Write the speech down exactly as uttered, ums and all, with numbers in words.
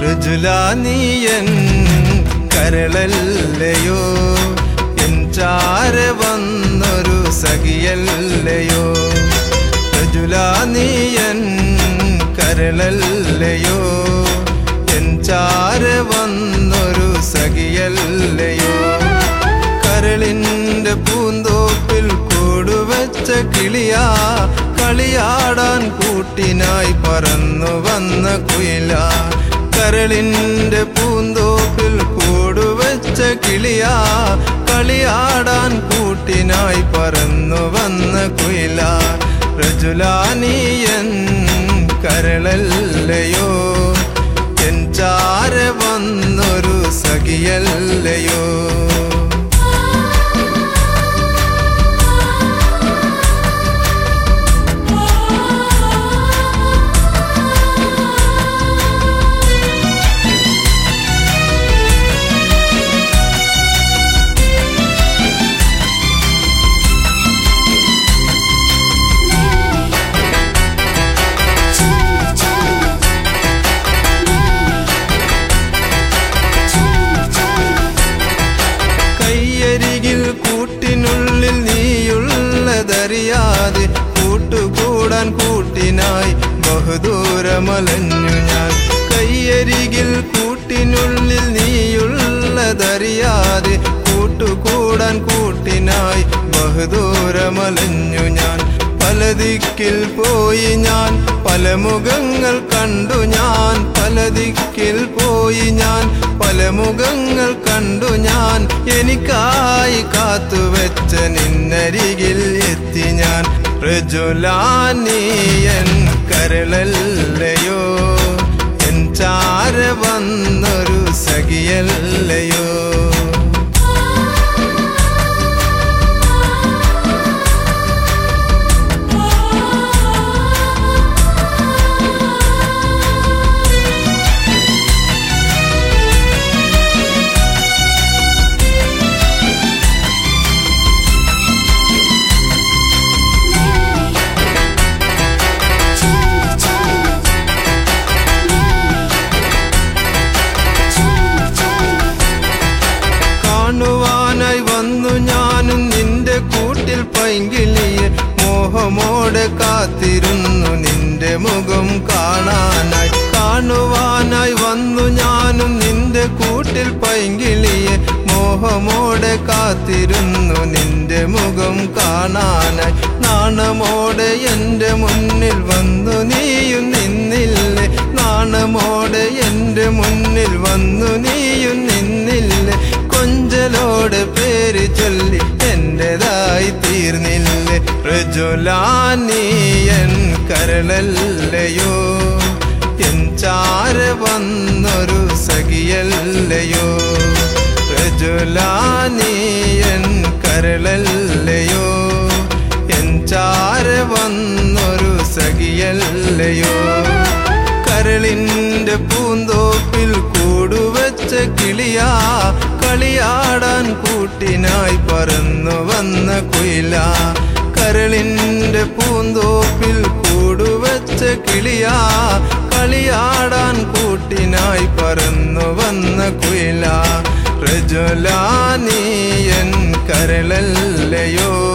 റജുലാനിയൻ കരളല്ലയോ N ചാരെ വന്നൊരു സഖിയല്ലയോ റജുലാനിയൻ കരളല്ലയോ N ചാരെ വന്നൊരു സഖിയല്ലയോ കരളിൻ്റെ പൂന്തോപ്പിൽ കൂടുവെച്ച കിളിയാ കളിയാടാൻ കൂട്ടിനായി പറന്നു വന്ന കുയില കരളിൻ്റെ പൂന്തോപ്പിൽ കൂടുവെച്ച കിളിയാ കളിയാടാൻ കൂട്ടിനായി പറന്നു വന്ന കുയില റജുലാനിയൻ കരളല്ലയോ എൻ ചാരെ വന്നൊരു സഖിയല്ലയോ കൂട്ടിനുള്ളിൽ നീയുള്ളതറിയാതെ കൂട്ടുകൂടാൻ കൂട്ടിനായി ബഹുദൂരമലഞ്ഞു ഞാൻ കയ്യരികിൽ കൂട്ടിനുള്ളിൽ നീയുള്ളതറിയാതെ കൂട്ടുകൂടാൻ കൂട്ടിനായി ബഹുദൂരമലഞ്ഞു ഞാൻ പല ദിക്കിൽ പോയി ഞാൻ പല മുഖങ്ങൾ കണ്ടു ഞാൻ പല ദിക്കിൽ പോയി ഞാൻ പല മുഖങ്ങൾ കണ്ടു ഞാൻ എനിക്കായി കാത്തുവെച്ച നിന്നരികിൽ എത്തി ഞാൻ റജുലാനിയൻ കരളല്ലയോ എൻ ചാരെ വന്നൊരു സഖിയല്ലയോ വന്നു ഞാനും നിന്റെ കൂട്ടിൽ പൈങ്കിളിയെ മോഹമോടെ കാത്തിരുന്നു നിന്റെ മുഖം കാണാനായി കാണുവാനായി വന്നു ഞാനും നിന്റെ കൂട്ടിൽ പൈങ്കിളിയെ മോഹമോടെ കാത്തിരുന്നു നിന്റെ മുഖം കാണാനായി നാണമോടെ എൻ്റെ മുന്നിൽ വന്നു നീയും നിന്നില്ലേ നാണമോടെ എൻ്റെ മുന്നിൽ വന്നു നീയും നിന്നില്ലേ കൊഞ്ചലോടെ പേര് ചൊല്ലി എന്റേതായി തീർന്നില്ലേ റജുലാനിയൻ കരളല്ലയോ എൻ ചാരെ വന്നൊരു സഖിയല്ലയോ റജുലാനിയൻ കരളല്ലയോ എൻ ചാരെ വന്നൊരു സഖിയല്ലയോ കരളിൻ്റെ പൂന്തോപ്പിൽ കൂടുവെച്ച കിളിയാ കളിയാടാൻ കൂട്ടിനായി പറന്നു വന്ന കുയില കരളിൻ്റെ പൂന്തോപ്പിൽ കൂടുവെച്ച കിളിയാ കളിയാടാൻ കൂട്ടിനായി പറന്നു വന്ന കുയില റജുലാനിയൻ കരളല്ലയോ